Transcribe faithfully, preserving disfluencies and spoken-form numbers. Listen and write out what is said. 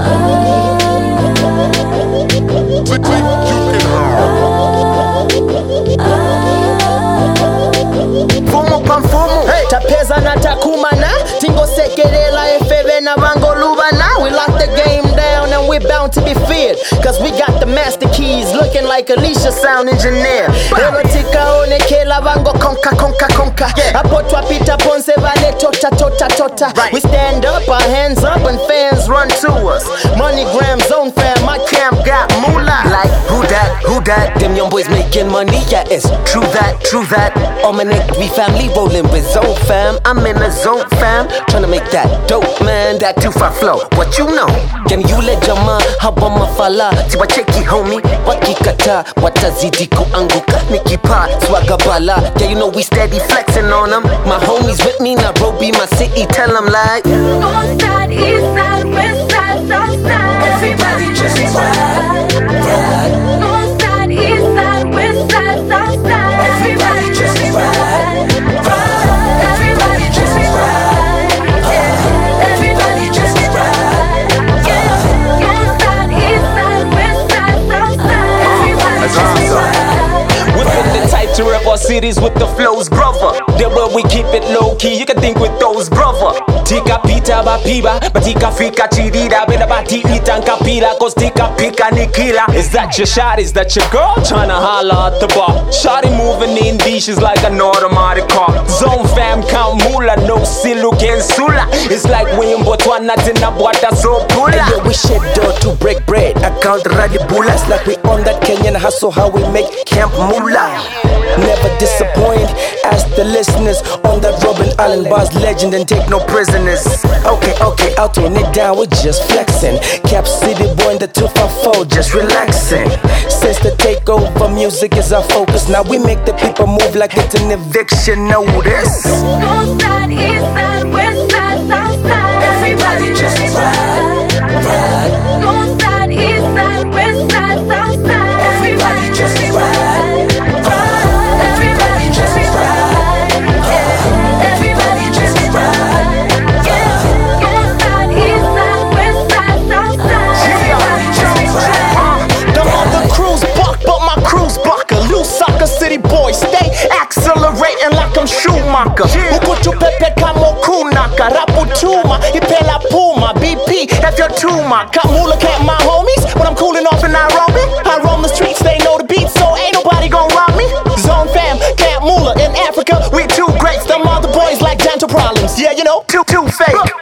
Fumo kwa mfumo, hey. Tapeza na takumana, tingo sekerela efebe na bangolubana. We lock the game down and we're bound to be feared, cause we got the master keys, looking like Alicia, sound engineer. Erotica onekela bango konka konka konka. Apo twapita ponse vale tota tota tota. We stand up, our hands up, and fans run to us. MoneyGram, Zone Fam, my camp got moolah. Like who that, who that? Them young boys making money, yeah, it's true that, true that. All my neck, we family rolling with Zone Fam. I'm in the Zone Fam, tryna make that dope, man. That too far flow, what you know? Can you let your man haba mafala? Tiwa cheki homie, wakikata, watazidi kuanguka. Nikipa, swagabala, yeah you know we steady flexing on them. My homies with me, Nairobi, my city, tell them like North side, east side, west side, south side. Everybody just ride, ride. North side, east side, west side, south side. Everybody just ride, ride. Everybody just ride, yeah. Everybody just ride, yeah. North side, east side, west side, south side. Everybody just ride. We've been the type to rep our cities with the flows, brother. There where we keep it low key, you can think with those, brother. Tika pita bapiba, batika fika chirida, bena bati itanka pila, cause tika pika nikila. Is that your shot? Is that your girl? Tryna holla at the bar. Shawty moving in dishes like an automatic car. Zone Fam count mula, no silu ken sula. It's like we in Botswana, tina buata so pula. Yeah, we shed dough to break bread. I count radi bullets like we on that Kenyan hustle, how we make camp moolah. Never disappoint, ask the listeners on that Robin Island bars legend and take no prisoners. Okay, okay, I'll tone it down, we're just flexing. Cap City boy in the two five four, just relaxing. Since the takeover, music is our focus. Now we make the people move like it's an eviction notice. North side, east side, west side, south side. Everybody just ride, ride. North side, east side, west side, south side. Everybody just ride, ride. Everybody just ride, yeah. Everybody just ride, yeah. North side, east side, west side, south side. Everybody just ride. Them other crews buck, but my crew's bucker. Loose soccer city boy, stay accelerating like I'm Schumacher. Ukutu pepe kamo kunaka, raputuma, ipela puma, B P, if you're tuma. Kamula can't my homies, when I'm cooling off in Nairobi. I roam the streets, they know the beat, so ain't nobody gon' rob me. Zone Fam, Camp Mula, in Africa, we two greats. Them other boys like dental problems, yeah you know, too, too fake.